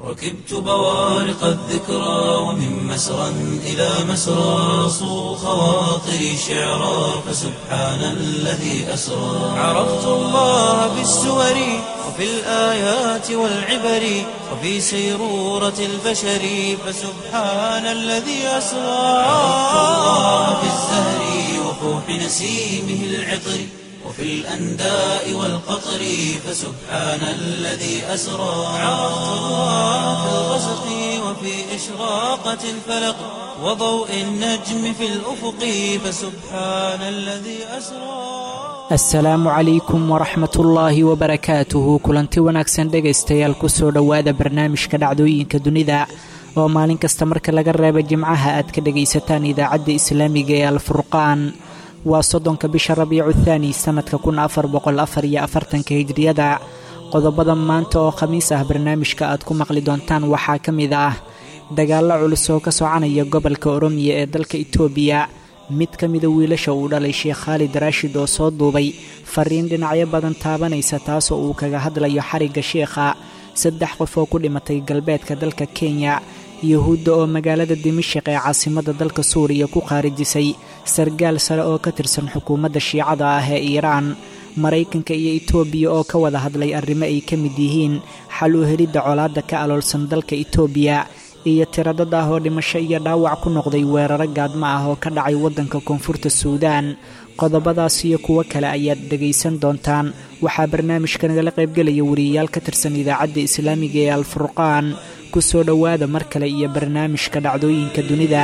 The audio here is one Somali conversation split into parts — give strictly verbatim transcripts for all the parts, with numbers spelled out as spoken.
ركبت بوارق الذكرى ومن مسرى إلى مسرى صو خواطري شعرا فسبحان الذي أسرى عرفت الله بالسور وفي الآيات والعبر وفي سيرورة البشر فسبحان الذي أسرى عرفت الله بالزهر وفوح نسيمه العطر وفي الأنداء والقطر فسبحان الذي أسرى عرفت الله في الغسق وفي إشراقة الفلق وضوء النجم في الأفق فسبحان الذي أسرى. السلام عليكم ورحمة الله وبركاته. kulanti wanaagsan dhegaystayaal ku soo dhowaada barnaamijka dhacdooyinka dunida oo maalin kasta marka laga reebo jimcaha aad ka dhagaysataan idaacadda islaamiga ee alfurqaan. waa soddonka bisha rabiicu thaani sanadka kun afar boqol afar iyo afartanka hijriyada. qodobada maanta oo khamiis ah barnaamijka aad ku maqli doontaan waxaa ka mid ah dagaallo culus oo ka soconaya gobolka oromiya ee dalka itoobiya. mid ka mida wiilasha uu dhalay sheekh khaalid raashid oo soo duubay fariin dhinacyo badan taabanaysa taasoo uu kaga hadlayo xarigga sheekha. saddex qof oo ku dhimatay galbeedka dalka kenya. yuhuudda oo magaalada dimashik ee caasimadda dalka suuriya ku khaarijisay sargaal sare oo ka tirsan xukuumadda shiicada ah ee iiraan. maraykanka iyo itoobiya oo ka wada hadlay arrimo ay ka mid yihiin xal u helidda colaadda ka aloolsan dalka itoobiya iyo tiradad ah oo dhimasho iyo dhaawac ku noqday weeraro gaadmo ah oo ka dhacay waddanka koonfurta suudaan. qodobadaas iyo kuwo kale ayaad dhegaysan doontaan. waxaa barnaamijka nagala qaybgelaya wariyayaal ka tirsan idaacadda islaamiga ee alfurqaan. ku soo dhowaada mar kale iyo barnaamijka dhacdooyinka dunida.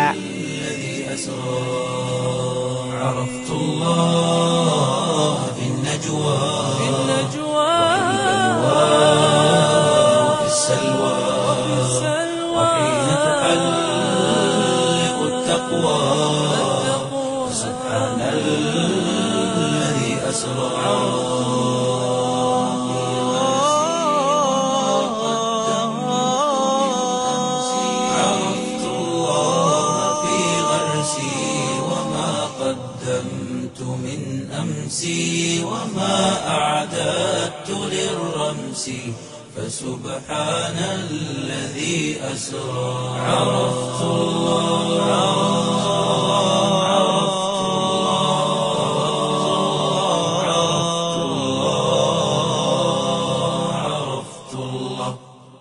عرفت الله في النجوى في النجوى وفي السلوى وحين تحلق التقوى سبحان الذي أسرى. عرفت الله في غرسي وما قدمت من أمسي وما أعددت للرمس فسبحان الذي أسرى. عرفت الله عرفت الله عرفت الله.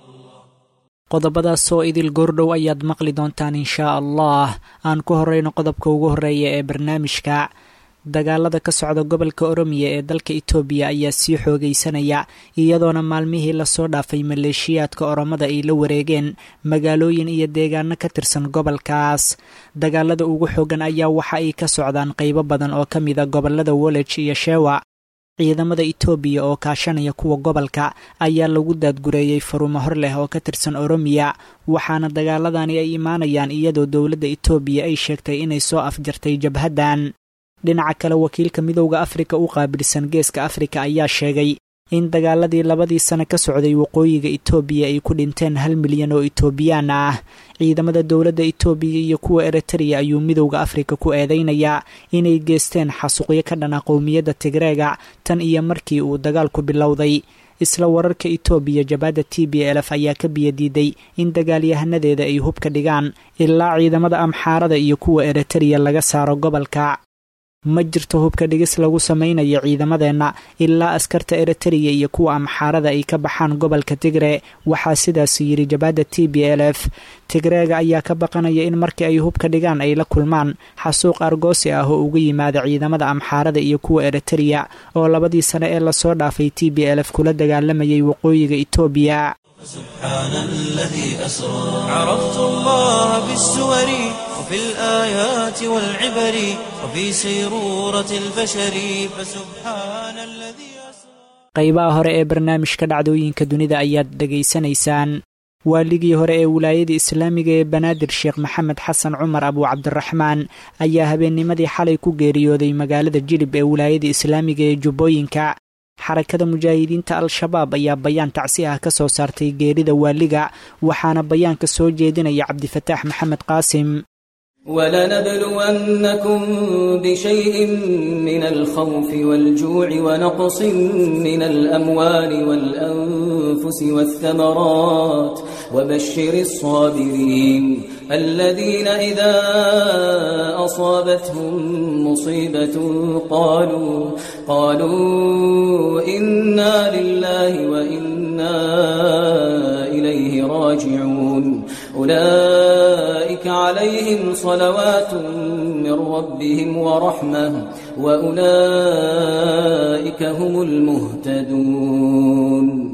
qodobadaas oo idil goordhow ayaad maqli doontaan inshaa allah. aan ku horeyno qodobka ugu horeeya ee barnaamijka. dagaalada ka socda gobolka oromiya ee dalka itoobiya ayaa sii xoogaysanaya iyadoona maalmihii lasoo dhaafay maleeshiyaadka oromada ay la wareegeen magaalooyin iyo deegaano ka tirsan gobolkaas. dagaalada ugu xoogan ayaa waxa ay ka socdaan qaybo badan oo ka mida gobolada wolej iyo shewa. ciidamada itoobiya oo kaashanaya kuwa gobolka ayaa lagu daadgureeyey farumo hor leh oo ka tirsan oromiya, waxaana dagaaladani ay imaanayaan iyadoo dowladda itoobiya ay sheegtay inay soo afjartay jabhaddan. dhinaca kale wakiilka midowda afrika u qaabilsan geeska afrika ayaa sheegay in dagaaladii labadii sano ka socday waqooyiga itoobiya ay ku dhinteen hal milyan oo itoobiyaan ah. ciidamada dowladda itoobiya iyo kuwa eritrea ayuu midowda afrika ku eedeynayaa inay geesteen xasuuqyo ka dhana qowmiyadda tigreega tan iyo markii uu dagaalku bilowday. isla wararka itoobiya jabhadda t b l f ayaa ka biyadiiday in dagaalyahanadeeda ay hub ka dhigaan ilaa ciidamada amxaarada iyo kuwa eritrea laga saaro gobolka. ma jirto hubka dhigis lagu samaynayo ciidamadeenna ilaa askarta eritrea iyo kuwa amxaarada ay ka baxaan gobolka tigre, waxaa sidaas yidhi jabhadda t b l f. tigreega ayaa ka baqanaya in markii ay hubka dhigaan ay la kulmaan xasuuq argoosi ah oo uga yimaada ciidamada amxaarada iyo kuwa eritrea oo labadii sano ee lasoo dhaafay t b l f kula dagaalamayay waqooyiga itoobiya. سبحان الذي أسرى. عرفت الله بالسور وفي الآيات والعبر وفي سيرورة البشر فسبحان الذي أسرى. qaybaha hore ee barnaamijka dhacdooyinka dunida ayaad dhegaysanaysaan. waaligii hore ee wilaayada islaamiga ee banaadir sheekh maxamed xasan cumar abu cabdiraxmaan ayaa habeennimadii xalay ku geeriyooday magaalada jilib ee wilaayada islaamiga ee jubbooyinka. xarakada mujaahidiinta al-shabaab ayaa bayaan tacsi ah ka soo saartay geerida waaliga, waxaana bayaanka soo jeedinaya cabdifataax maxamed qaasim. ولنبلونكم بشيء من الخوف والجوع ونقص من الأموال والأنفس والثمرات وبشر الصابرين الذين إذا أصابتهم مصيبة قالوا قالوا إنا لله وإنا إليه راجعون أولئك عليهم صلوات من ربهم ورحمة وأولئك هم المهتدون.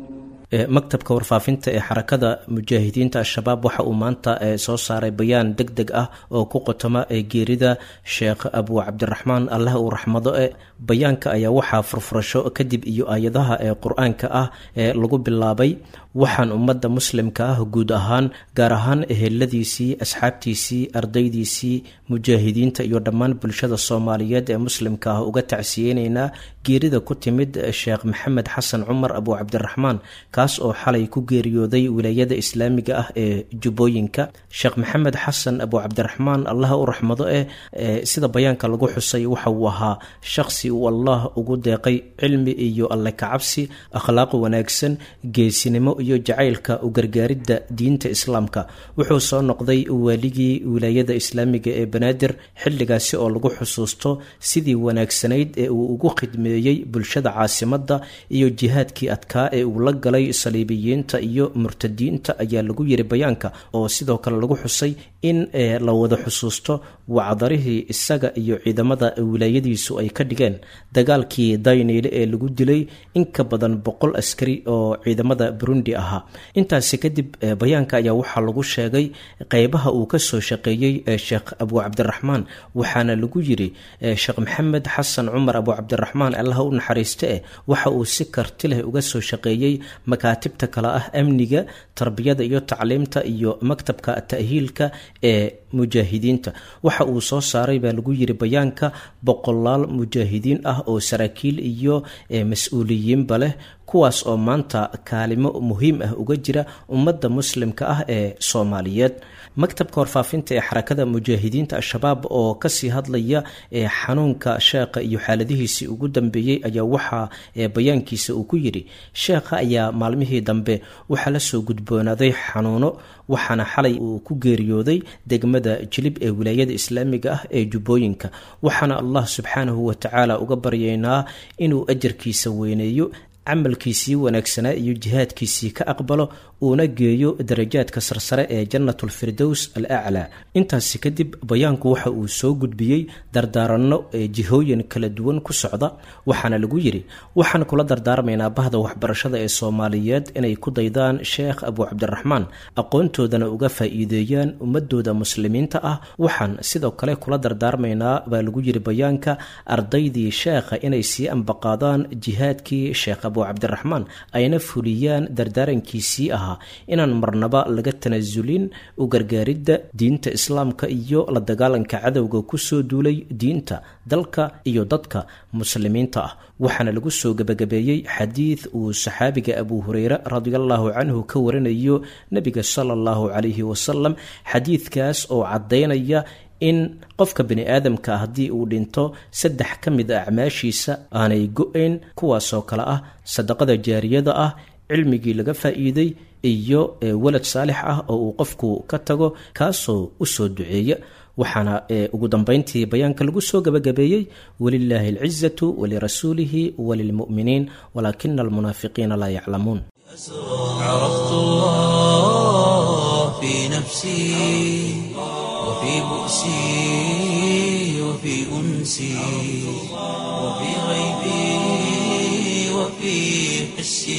maktabka warfaafinta ee xarakada mujaahidiinta al-shabaab waxa uu maanta soo saaray bayaan deg deg ah oo ku qotoma geerida sheekh abu cabdiraxmaan allah uu raxmado e bayaanka ayaa waxaa furfurasho kadib iyo aayadaha ee qur-aanka ah ee lagu bilaabay waxaan ummadda muslimka ah guud ahaan gaar ahaan eheladiisii asxaabtiisii ardaydiisii mujaahidiinta iyo dhammaan bulshada soomaaliyeed ee muslimka ah uga tacsiyeyneynaa geerida ku timid sheekh maxamed xasan cumar abu cabdiraxmaan kaas oo xalay ku geeriyooday wilaayada islaamiga ah ee jubbooyinka. sheekh maxamed xasan abu cabdiraxmaan allah u raxmado eh sida bayaanka lagu xusay waxa uu ahaa shakhsi uu allah ugu deeqay cilmi iyo alle kacabsi, akhlaaq wanaagsan, geesinimo iyo jacaylka u gargaaridda diinta islaamka. wuxuu soo noqday waaligii wilaayada islaamiga ee banaadir xilligaasi oo lagu xusuusto sidii wanaagsanayd ee uu ugu khidmeeyey bulshada caasimadda iyo jihaadkii adkaa ee uu la galay saliibiyiinta iyo murtadiinta ayaa lagu yiri bayaanka, oo sidoo kale lagu xusay in la wada xusuusto wacdarihii isaga iyo ciidamada wilaayadiisu ay ka dhigeen dagaalkii dayniile ee lagu dilay in ka badan boqol askari oo ciidamada burundi ahaa. intaasi kadib bayaanka ayaa waxaa lagu sheegay qeybaha uu ka soo shaqeeyey sheekh abu cabdiraxmaan, waxaana lagu yiri sheekh maxamed xasan cumar abu cabdiraxmaan allah u naxariiste eh waxa uu si karti leh uga soo shaqeeyey makaatibta kale ah amniga, tarbiyada iyo tacliimta iyo maktabka ta'hiilka ee mujaahidiinta. waxa uu soo saaray baa lagu yiri bayaanka boqolaal mujaahidiin ah oo saraakiil iyo mas-uuliyiinba leh, kuwaas oo maanta kaalimo muhiim ah uga jira ummadda muslimka ah ee Soomaaliyeed. maktabka warfaafinta ee xarakada mujaahidiinta al-shabaab oo kasii hadlaya ee xanuunka sheekha iyo xaaladihiisii ugu dambeeyey ayaa waxaa bayaankiisa uu ku yiri sheekha ayaa maalmihii dambe waxaa la soo gudboonaaday xanuuno, waxaana xalay uu ku geeriyooday degmada jilib ee wilaayada islaamiga ah ee jubbooyinka. waxaana allah subxaanahu wa tacaala uga baryaynaa inuu ajarkiisa weyneeyo, camalkiisii wanaagsanaa iyo jihaadkiisii ka aqbalo, uuna geeyo darajaadka sarsare ee jannatul firdows al-aclaa. intaasi kadib bayaanku waxa uu soo gudbiyey dardaaranno ee jihooyin kala duwan ku socda, waxaana lagu yiri waxaan kula dardaarmaynaa bahda waxbarashada ee Soomaaliyeed inay ku daydaan sheekh abu cabdiraxmaan, aqoontoodana uga faa'iideeyaan ummadooda muslimiinta ah. waxaan sidoo kale kula dardaarmaynaa baa lagu yiri bayaanka ardaydii sheekha inay sii ambaqaadaan jihaadkii sheekh abu cabdiraxmaan ayna fuliyaan dardaarankiisii ahaa inaan marnaba laga tanasulin u gargaaridda diinta islaamka iyo la dagaalanka cadowga kusoo duulay diinta, dalka iyo dadka muslimiinta ah. waxaana lagu soo gabagabeeyey xadiid uu saxaabiga abu hureyre radiallahu canhu ka warinayo nabiga sala allahu calayhi wasalam, xadiidkaas oo caddaynaya in qofka bini aadamka haddii uu dhinto saddex ka mid a acmaashiisa aanay go-ayn, kuwaasoo kale ah sadaqada jaariyada ah, cilmigii laga faa'iiday iyo walad saalix ah oo uu qofku ka tago kaasoo u soo duceeya. waxaana ugu dambeyntii bayaanka lagu soo gabagabeeyey walilaahi alcizatu walirasuulihi walilmu'miniin walaakina almunaafiqiina laa yaclamuun. عرفت الله في نفسي وفي بؤسي وفي أنسي وفي غيبي وفي حسي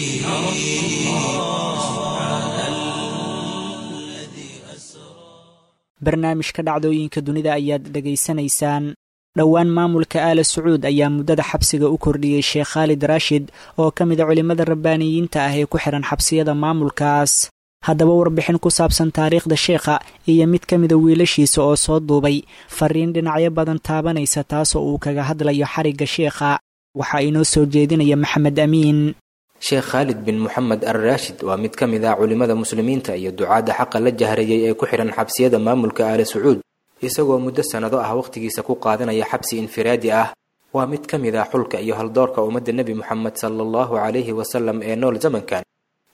سبحان الذي أسرى. barnaamijka dhacdooyinka dunida ayaad dhegaysanaysaan. dhowaan maamulka aala sacuud ayaa muddada xabsiga u kordhiyey sheekh khaalid raashid oo ka mid a culimmada rabbaaniyiinta ah ee ku xihan xabsiyada maamulkaas. haddaba warbixin ku saabsan taariikhda sheekha iyo mid ka mida wiilashiisa oo soo duubay fariin dhinacyo badan taabanaysa taasoo uu kaga hadlayo xarigga sheekha waxaa inoo soo jeedinaya maxamed amiin. sheekh khaalid bin moxamed al raashid waa mid ka mid ah culimmada muslimiinta iyo ducaadda xaqa la jahrayay ee ku xihan xabsiyada maamulka aala sacuud, isagoo muddo sannado ah wakhtigiisa ku qaadanaya xabsi infiraadi ah. waa mid ka mid ah xulka iyo haldoorka ummadda nebi moxamed sala allahu calayhi wasalam ee nool zamankan.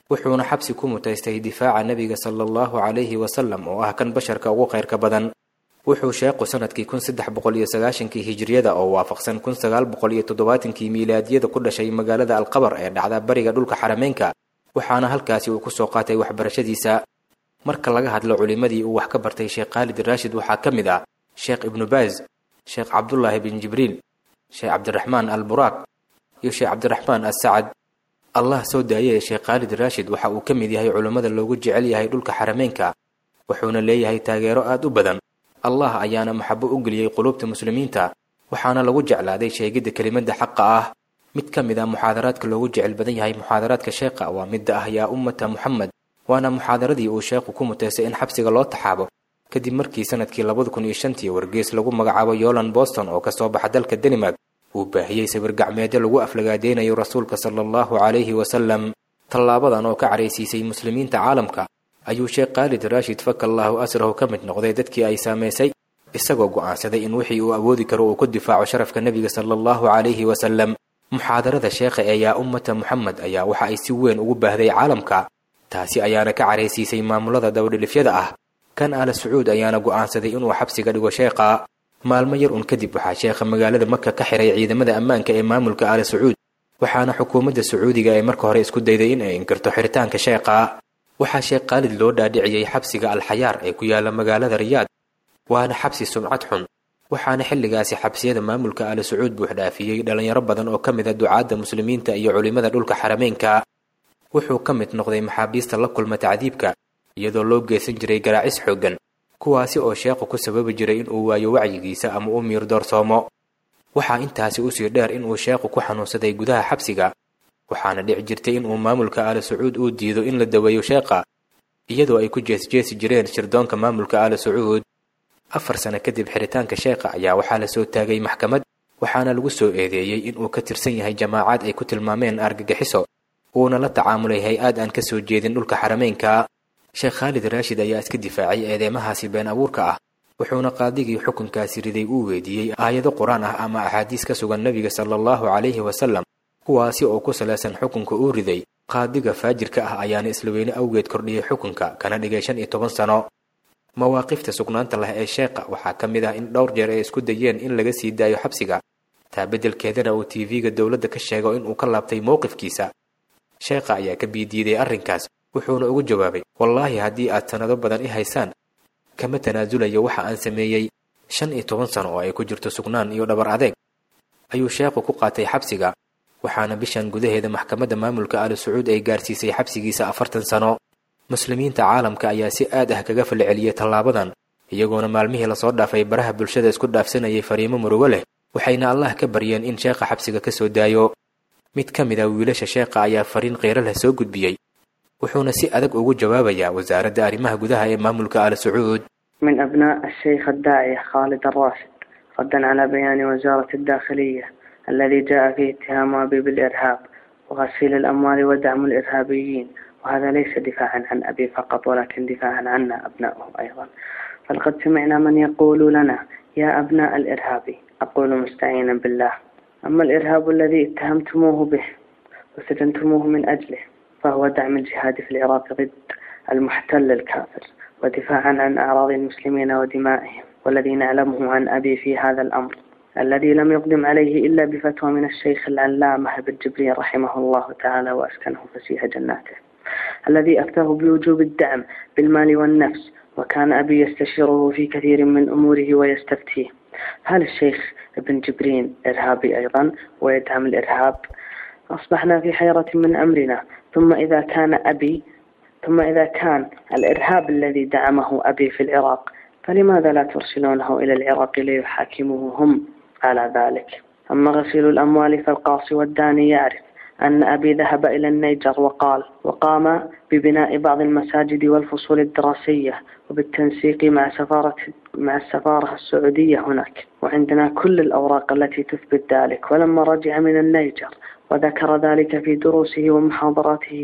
wuxuuna xabsi ku mutaystay difaaca nebiga sala allahu calayhi wasalam oo ah kan basharka ugu khayrka badan. wuxuu sheekhu sanadkii kun saddex boqol iyo sagaashankii hijriyada oo waafaqsan kun sagaal boqol iyo toddobaatankii miilaadiyada ku dhashay magaalada alqabar ee dhacda bariga dhulka xarameynka, waxaana halkaasi uu ku soo qaatay waxbarashadiisa. marka laga hadlo culimadii uu wax ka bartay sheekh khaalid raashid waxaa ka mid ah sheekh ibnu baaz, sheekh cabdullaahi bin jibriil, sheekh cabdiraxmaan alburaaq iyo sheekh cabdiraxmaan assacad. allah soo daayay sheekh khaalid raashid waxa uu ka mid yahay culimmada loogu jecel yahay dhulka xarameynka, wuxuuna leeyahay taageero aad u badan. allah ayaana maxabo u geliyey qulubta muslimiinta, waxaana lagu jeclaaday sheegidda kelimada xaqa ah. mid ka mid ah muxaadaraadka loogu jecel badan yahay muxaadaraadka sheekha waa midda ah yaa ummata muxamed, waana muxaadaradii uu sheekhu ku muteystay in xabsiga loo taxaabo kadib markii sanadkii labada kun iyo shantii wargeys lagu magacaabo yolan boston oo kasoo baxa dalka denmark uu baahiyey sawir gacmeedyo lagu aflagaadeynayo rasuulka sala allahu calayhi wasalam. tallaabadan oo ka caraysiisay muslimiinta caalamka ayuu sheekh khaalid raashid fakallaahu asrahu ka mid noqday dadkii ay saamaysay, isagoo go'aansaday in wixii uu awoodi karo uu ku difaaco sharafka nebiga sala allahu calayhi wasalam. muxaadarada sheekha ee yaa ummata muxamed ayaa waxa ay si weyn ugu baahday caalamka, taasi ayaana ka caraysiisay maamulada dabadhilifyada ah. kan aala sacuud ayaana go'aansaday inuu xabsiga dhigo sheekha. maalmo yar un kadib waxaa sheekha magaalada maka ka xiray ciidamada ammaanka ee maamulka aala sacuud, waxaana xukuumadda sacuudiga ay marka hore isku dayday in ay inkirto xiritaanka sheekha. waxaa sheekh khaalid loo dhaadhiciyey xabsiga alxayaar ee ku yaala magaalada riyaad, waana xabsi sumcad xun, waxaana xilligaasi xabsiyada maamulka aala sacuud buuxdhaafiyey dhalinyaro badan oo ka mid a ducaadda muslimiinta iyo culimada dhulka xarameynka. wuxuu ka mid noqday maxaabiista la kulma tacdiibka, iyadoo loo geysan jiray garaacis xooggan, kuwaasi oo sheekhu ku sababi jiray in uu waayo wacyigiisa ama uu miir doorsoomo. waxaa intaasi usii dheer in uu sheekhu ku xanuunsaday gudaha xabsiga, waxaana dhici jirtay in uu maamulka aala sacuud uu diido in la daweeyo sheekha, iyadoo ay ku jeesjeesi jireen shirdoonka maamulka aala sacuud. afar sano kadib xiritaanka sheekha ayaa waxaa la soo taagay maxkamad, waxaana lagu soo eedeeyey in uu ka tirsan yahay jamaacaad ay ku tilmaameen argagixiso, uuna la tacaamulay hay-ad aan ka soo jeedin dhulka xarameynka. sheekh khaalid raashid ayaa iska difaacay eedeymahaasi been abuurka ah, wuxuuna qaadigii xukunkaasi riday uu weydiiyey aayado qur-aan ah ama axaadiis ka sugan nebiga sala allahu calayhi wasalam, kuwaasi oo ku salaysan xukunka uu riday. qaadiga faajirka ah ayaana isla weyne awgeed kordhiyey xukunka, kana dhigay shan iyo toban sano. mawaaqifta sugnaanta leh ee sheekha waxaa ka mid ah in dhowr jeer ay isku dayeen in laga sii daayo xabsiga, taa beddelkeedana uu tv-ga dowladda ka sheego in uu ka laabtay mowqifkiisa. sheekha ayaa ka biidiiday arrinkaas, wuxuuna ugu jawaabay, wallaahi haddii aad sannado badan i haysaan kama tanaasulayo waxa aan sameeyey. shan iyo toban sano oo ay ku jirto sugnaan iyo dhabar adeeg ayuu sheekhu ku qaatay xabsiga, waxaana bishan gudaheeda maxkamadda maamulka aala sacuud ay gaarsiisay xabsigiisa afartan sano. muslimiinta caalamka ayaa si aad ah kaga falceliyey tallaabadan, iyagoona maalmihii lasoo dhaafay baraha bulshada isku dhaafsanayay fariimo murugo leh, waxayna allah ka baryeen in sheekha xabsiga ka soo daayo. mid ka mid ah wiilasha sheekha ayaa fariin qiiro leh soo gudbiyey, wuxuuna si adag ugu jawaabayaa wasaaradda arrimaha gudaha ee maamulka aala sacuud. من أبناء الشيخ الداعية خالد الراشد ردا على بيان وزارة الداخلية الذي جاء فيه اتهام أبي بالإرهاب وغسيل الأموال ودعم الإرهابيين، وهذا ليس دفاعا عن أبي فقط ولكن دفاعا عنا أبنائه أيضا. فلقد سمعنا من يقول لنا يا أبناء الإرهابي، أقول مستعينا بالله، أما الإرهاب الذي اتهمتموه به وسجنتموه من أجله فهو دعم الجهاد في العراق ضد المحتل الكافر ودفاعا عن أعراض المسلمين ودمائهم، والذي نعلمه عن أبي في هذا الأمر الذي لم يقدم عليه إلا بفتوى من الشيخ العلامة ابن جبريل رحمه الله تعالى وأسكنه فسيح جناته، الذي أفتاه بوجوب الدعم بالمال والنفس، وكان أبي يستشيره في كثير من أموره ويستفتيه. هل الشيخ ابن جبريل إرهابي أيضا ويدعم الإرهاب؟ أصبحنا في حيرة من أمرنا. ثم إذا كان أبي ثم إذا كان الإرهاب الذي دعمه أبي في العراق، فلماذا لا ترسلونه إلى العراق ليحاكموه هم على ذلك؟ أما غسيل الأموال فالقاصي والداني يعرف أن أبي ذهب إلى النيجر وقال وقام ببناء بعض المساجد والفصول الدراسية وبالتنسيق مع سفارة مع السفارة السعودية هناك، وعندنا كل الأوراق التي تثبت ذلك. ولما رجع من النيجر وذكر ذلك في دروسه ومحاضراته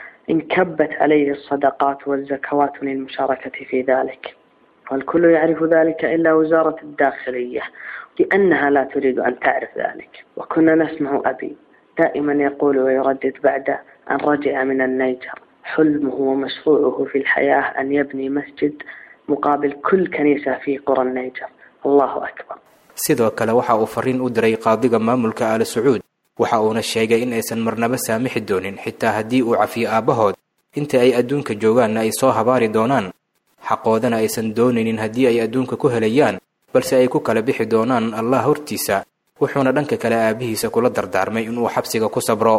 انكبت عليه الصدقات والزكوات للمشاركة في ذلك، والكل يعرف ذلك إلا وزارة الداخلية لأنها لا تريد أن تعرف ذلك. وكنا نسمع أبي دائما يقول ويردد بعد أن رجع من النيجر حلمه ومشروعه في الحياة أن يبني مسجد مقابل كل كنيسة في قرى النيجر. الله أكبر. sidoo kale waxa uu fariin u diray qaadiga maamulka Aal Sacuud waxa uuna sheegay in aysan marnaba saamixi doonin xitaa haddii uu cafiyo aabahood inta ay adduunka joogaan ay soo habaari doonaan xaqoodana aysan dooninin haddii ay adduunka ku helayaan balse ay ku kala bixi doonaan Allah hortiisa wuxuuna dhanka kale aabihiisa kula dardaarmay inuu xabsiga ku sabro.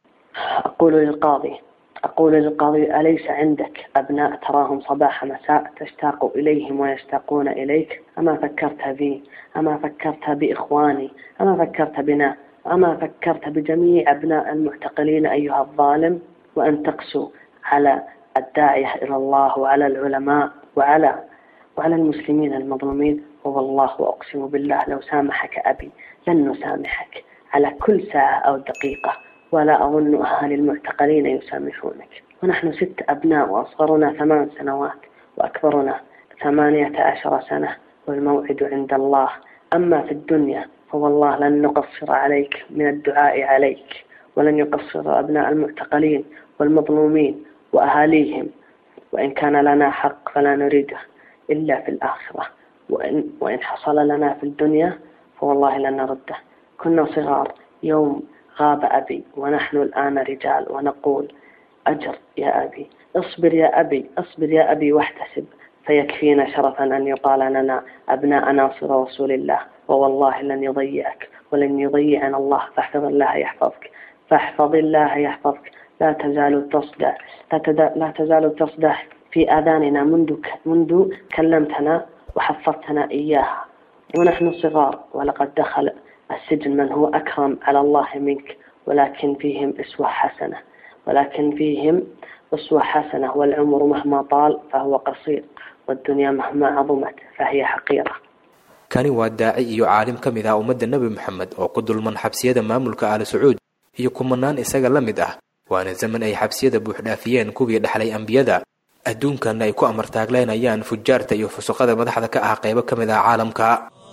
أقول للقاضي أقول للقاضي أليس عندك أبناء تراهم صباح مساء تشتاق إليهم ويشتاقون إليك؟ أما فكرت بي؟ أما فكرت بإخواني؟ أما فكرت بنا؟ أما فكرت بجميع أبناء المعتقلين أيها الظالم؟ وأن تقسو على الداعية إلى الله وعلى العلماء وعلى وعلى المسلمين المظلومين. والله وأقسم بالله لو سامحك أبي لن نسامحك على كل ساعة أو دقيقة، ولا أظن أهالي المعتقلين يسامحونك. ونحن ست أبناء وأصغرنا ثمان سنوات وأكبرنا ثمانية عشر سنة والموعد عند الله. أما في الدنيا فوالله لن نقصر عليك من الدعاء عليك، ولن يقصر أبناء المعتقلين والمظلومين وأهاليهم، وإن كان لنا حق فلا نريده إلا في الآخرة، وإن, وإن حصل لنا في الدنيا فوالله لن نرده. كنا صغار يوم غاب أبي ونحن الآن رجال ونقول أجر يا أبي، اصبر يا أبي، اصبر يا أبي واحتسب، فيكفينا شرفا أن يقال لنا أبناء ناصر رسول الله، ووالله لن يضيعك ولن يضيعنا الله. فاحفظ الله يحفظك، فاحفظ الله يحفظك. لا تزال تصدع لا, لا تزال تصدع في آذاننا منذ منذ كلمتنا وحفظتنا إياها ونحن صغار، ولقد دخل السجن من هو أكرم على الله منك، ولكن فيهم أسوة حسنة ولكن فيهم أسوة حسنة والعمر مهما طال فهو قصير، والدنيا مهما عظمت فهي حقيرة. kani waa daaci iyo caalim ka mid ah ummadda Nabi Maxamed oo ku dulman xabsiyada maamulka Aal Sacuud iyo kumanaan isaga la mid ah. waana zaman ay xabsiyada buux dhaafiyeen kuwii dhaxlay ambiyada adduunkan ay ku amartaagleynayaan fujaarta iyo fusuqada madaxda ka ah qaybo ka mid ah caalamka.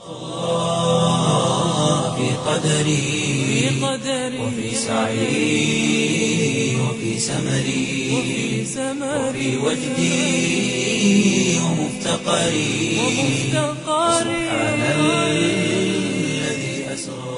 في قدري وفي سعي وفي سمري وفي وجدي ومفتقري سبحان الذي أسرى.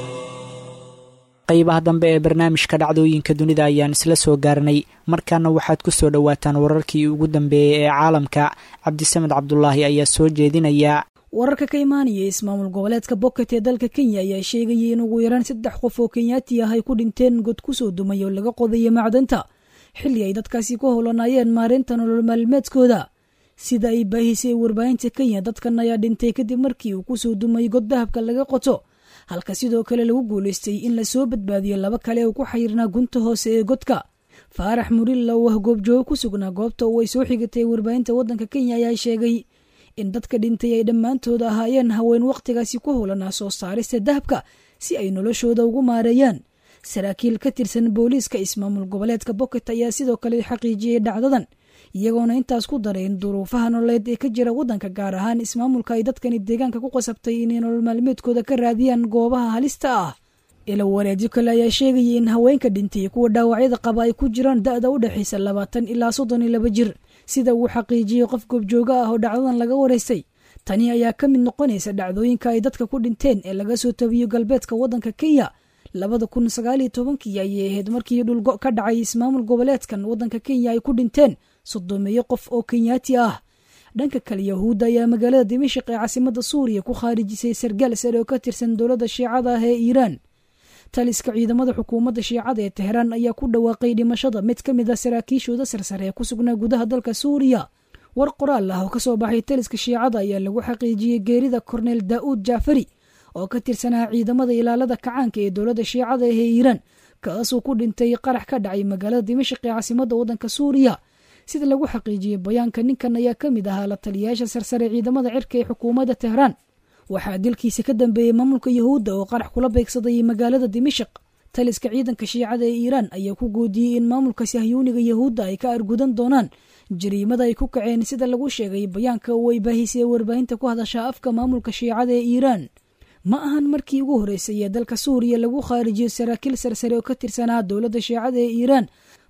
qaybaha dambe ee barnaamijka dhacdooyinka dunida ayaan isla soo gaarnay. markaana waxaad ku soo dhowaataan wararkii ugu dambeeyey ee caalamka. cabdisamed cabdulaahi ayaa soo jeedinaya. wararka ka imaanaya ismaamul goboleedka Bocket ee dalka Kenya ayaa sheegayay in ugu yaraan saddex qof oo Kenyaati ah ay ku dhinteen god ku soo dumay oo laga qoday macdanta xilli ay dadkaasi ku howlanayeen maareynta nolol maalmeedkooda. sida ay baahisay warbaahinta Kenya, dadkan ayaa dhintay kadib markii uu ku soo dumay god dahabka laga qoto, halka sidoo kale lagu guuleystay in la soo badbaadiyo laba kale oo ku xayiirnaa gunta hoose ee godka. Faarax Murilla oo goobjoog ku sugnaa goobta oo ay soo xigatay warbaahinta waddanka Kenya ayaa sheegay in dadka dhintay ay dhammaantood ahaayeen haween waqtigaasi ku howlanaa soo saarista dahabka si ay noloshooda ugu maareeyaan. saraakiil ka tirsan booliiska ismaamul goboleedka Bocket ayaa sidoo kale xaqiijiyay dhacdadan, iyagoona intaas ku daray in duruufaha nololeed ee ka jira waddanka gaar ahaan ismaamulka ay dadkani deegaanka ku qasabtay inay nolol maalmeedkooda ka raadiyaan goobaha halista ah. ila wareedyo kale ayaa sheegayay in haweenka dhintay kuwa dhaawacyada qaba ay ku jiraan da'da u dhaxaysa labaatan ilaa soddon iyo laba jir, sida uu xaqiijiyay qof goobjooga ah oo dhacdadan laga wareystay. tani ayaa ka mid noqonaysa dhacdooyinka ay dadka ku dhinteen ee laga soo tabiyo galbeedka waddanka Kenya. labada kun sagaal iyo tobankii ayay ahayd markii dhulgo ka dhacay ismaamul goboleedkan waddanka Kenya ay ku dhinteen soddomeeyo qof oo Kenyaati ah. dhanka kale Yahuudda ayaa magaalada Dimashq ee caasimadda Suuriya ku khaarijisay sargaal sare oo ka tirsan dowladda Shiicada ah ee Iiraan. taliska ciidamada xukuumadda Shiicada ee Tehran ayaa ku dhawaaqay dhimashada mid ka mid ah saraakiishooda sarsare ee ku sugnaa gudaha dalka Suuriya. war qoraal ah oo ka soo baxay taliska Shiicada ayaa lagu xaqiijiyay geerida Korneel Daa'uud Jaafari oo ka tirsanaa ciidamada ilaalada kacaanka ee dowladda Shiicada ee Iiraan, kaasoo ku dhintay qarax ka dhacay magaalada Dimashq ee caasimadda waddanka Suuriya. sida lagu xaqiijiyay bayaanka, ninkan ayaa ka mid ahaa la taliyayaasha sarsare ciidamada cirka ee xukuumadda Tehran. waxaa dilkiisa ka dambeeyay maamulka Yahuudda oo qarax kula beegsaday magaalada Dimashq. taliska ciidanka Shiicada ee Iiraan ayaa ku goodiyay in maamulka Sahyuuniga Yahuudda ay ka argudan doonaan jariimada ay ku kaceen, sida lagu sheegay bayaanka oo ay baahisay warbaahinta ku hadasha afka maamulka Shiicada ee Iiraan. ma ahan markii ugu horeysay ee dalka Suuriya lagu khaarijiyo saraakiil sarsare oo ka tirsanaa dowladda Shiicada ee Iiraan,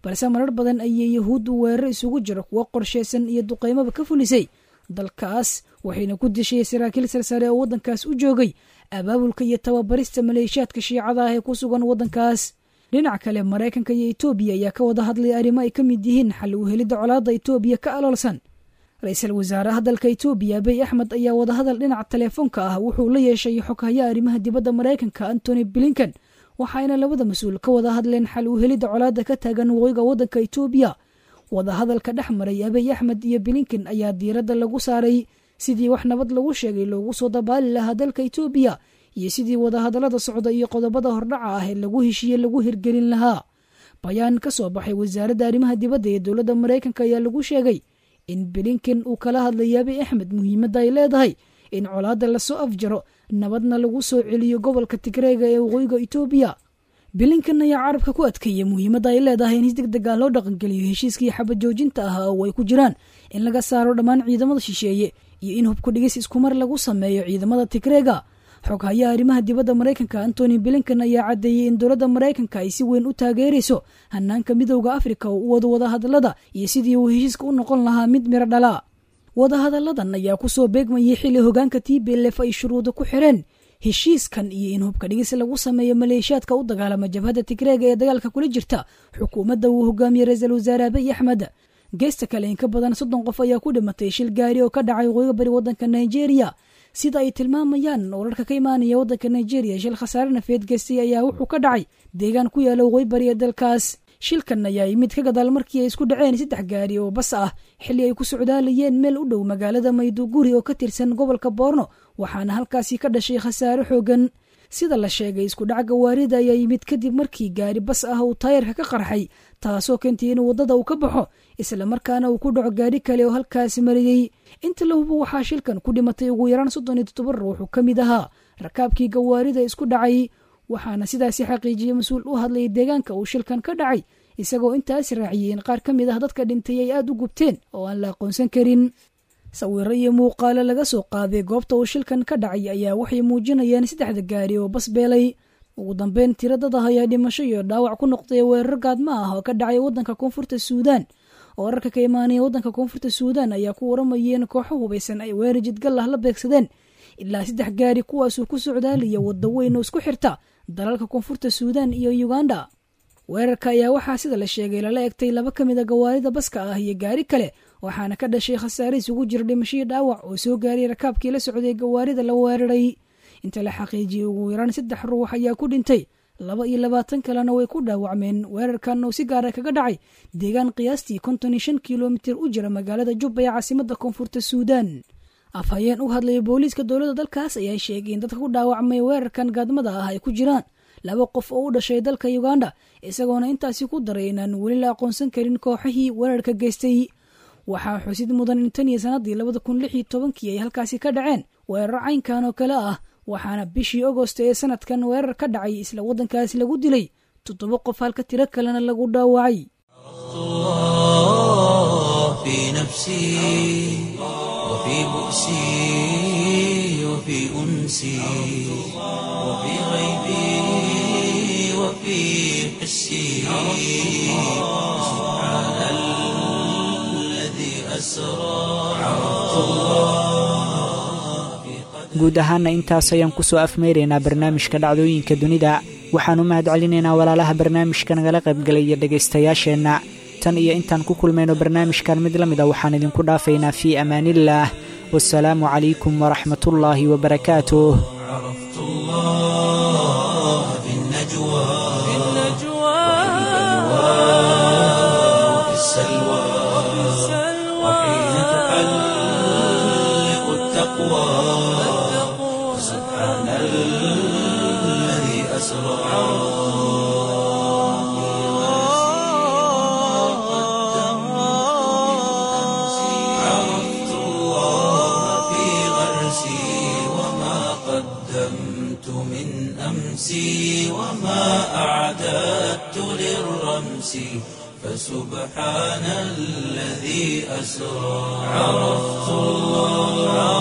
balse marar badan ayay yahuuddu weerar isugu jiro kuwo qorshaysan iyo duqaymaba ka fulisay dalkaas waxayna ku dishay saraakiil sarsare oo waddankaas u joogay abaabulka iyo tababarista maleeshiyaadka shiicada ah ee ku sugan waddankaas. dhinac kale maraykanka iyo etoobiya ayaa ka wada hadlay arrimo ay ka mid yihiin xal u helidda colaadda etoobiya ka aloolsan. ra-iisul wasaaraha dalka etoobiya abiy axmed ayaa wadahadal dhinaca teleefoonka ah wuxuu la yeeshay xoghayaha arrimaha dibadda maraykanka antony blinken, waxayna labada mas-uul ka wada hadleen xal u helidda colaadda ka taagan waqooyiga waddanka etoobiya. wadahadalka dhex maray abiy axmed iyo blinken ayaa diiradda lagu saaray sidii wax nabad lagu sheegay loogu soo dabaali lahaa dalka etoobiya iyo sidii wadahadallada socda iyo qodobada hordhaca ah ee lagu heshiiye lagu hirgelin lahaa. bayaan ka soo baxay wasaaradda arrimaha dibadda ee dowladda maraykanka ayaa lagu sheegay in blinken uu kala hadlaya abiy axmed muhiimadda ay leedahay in colaadda lasoo afjaro nabadna lagu soo celiyo gobolka tigreega ee waqooyiga etoobiya. blinken ayaa carabka ku adkeeyay muhiimadda ay leedahay in si degdeg ah loo dhaqangeliyo heshiiskii xabad joojinta ahaa oo ay ku jiraan in laga saaro dhammaan ciidamada shisheeye iyo in hubku dhigis iskumar lagu sameeyo ciidamada tigreega. xoghayaha arrimaha dibadda maraykanka antony blinken ayaa caddeeyey in dowladda maraykanka ay si weyn u taageerayso hanaanka midowda afrika oo u wado wadahadallada iyo sidii uu heshiiska u noqon lahaa mid miro dhala. wadahadalladan ayaa kusoo beegmayay xilli hogaanka t b l f ay shuruuda ku xireen heshiiskan iyo in hubka dhigis lagu sameeyo maleeshiyaadka u dagaalama jabhadda tigreega ee dagaalka kula jirta xukuumadda uu hogaamiyey ra-iisul wasaare abiy axmed. geesta kale in ka badan soddon qof ayaa ku dhimatay shil gaari oo ka dhacay waqooyiga bari waddanka nigeria. sida ay tilmaamayaan wararka ka imaanaya waddanka nigeria, shil khasaare nafeed geystay ayaa wuxuu ka dhacay deegaan ku yaala waqooyi bari ee dalkaas. shilkan ayaa yimid ka gadaal markii ay isku dhaceen saddex gaari oo bas ah xilli ay ku socdaalayeen meel u dhow magaalada mayduguri oo ka tirsan gobolka boorno, waxaana halkaasi ka dhashay khasaare xoogan. sida la sheegay isku dhac gawaarida ayaa yimid kadib markii gaari bas ah uu taayarka ka qarxay, taasoo keentay in waddada uu ka baxo isla markaana uu ku dhaco gaari kale oo halkaasi marayey. inta la hubo waxaa shilkan ku dhimatay ugu yaraan soddon iyo toddoba ruux oo ka mid ahaa rakaabkii gawaarida isku dhacay, waxaana sidaasi xaqiijiyey mas-uul u hadlayay deegaanka uu shilkan ka dhacay, isagoo intaas raaciyey in qaar ka mid ah dadka dhintay ay aada u gubteen oo aan la aqoonsan karin. sawiro iyo muuqaalo laga soo qaaday goobta uu shilkan ka dhacay ayaa waxay muujinayaan saddexda gaari oo bas beelay. ugu dambeyn tiradada ayaa dhimasho iyo dhaawac ku noqday weerar gaadma ah oo ka dhacay waddanka koonfurta suudaan. wararka ka imaanaya waddanka koonfurta suudaan ayaa ku waramayeen kooxo hubaysan ay weerar jidgal ah la beegsadeen ilaa saddex gaari kuwaasuu ku socdaalaya wadda weyn oo isku xirta dalalka koonfurta suudaan iyo uganda. weerarka ayaa waxaa sida la sheegay lala egtay laba ka mid a gawaarida baska ah iyo gaari kale, waxaana ka dhashay khasaare isugu jira dhimashadii dhaawac oo soo gaaray rakaabkii la socday gawaarida la weeraray. inta la xaqiijiyey ugu yaraan saddex ruux ayaa ku dhintay, laba iyo labaatan kalena way ku dhaawacmeen. weerarkan oo si gaara kaga dhacay deegaan qiyaastii konton iyo shan kilomitir u jira magaalada jubba ee caasimadda koonfurta suudaan. afhayeen u hadlaya booliiska dowladda dalkaas ayaa sheegay in dadka ku dhaawacmay weerarkan gaadmada ah ay ku jiraan laba qof oo u dhashay dalka uganda, isagoona intaasi ku daray inaan weli la aqoonsan karin kooxihii weerarka geystay. waxaa xusid mudan in tan iyo sanadii labada kun lix iyo tobankii ay halkaasi ka dhaceen weerar caynkan oo kale ah, waxaana bishii agosto ee sanadkan weerar ka dhacay isla waddankaasi lagu dilay toddoba qof halka tiro kalena lagu dhaawacay. في نفسي وفي بؤسي وفي أنسي وفي غيبي وفي حسي سبحان الذي أسرى عرفت الله. guud ahaana intaas ayaan kusoo afmeyraynaa barnaamijka dhacdooyinka dunida. waxaan u mahad celinaynaa walaalaha barnaamijka nagala qaybgalaya dhegaystayaasheenna. tan iyo intaan ku kulmayno barnaamijkan mid la mid a waxaan idinku dhaafaynaa fii amaaniillaah. wasalaamu calaykum waraxmatullaahi wabarakaatuh. عرفت الله في النجوى وفي السلوى وحين تحلق التقوى سبحان الذي أسرى. عرفت الله في غرسي وما قدمت من أمسي وما أعددت للرمس فسبحان الذي أسرى. عرفت الله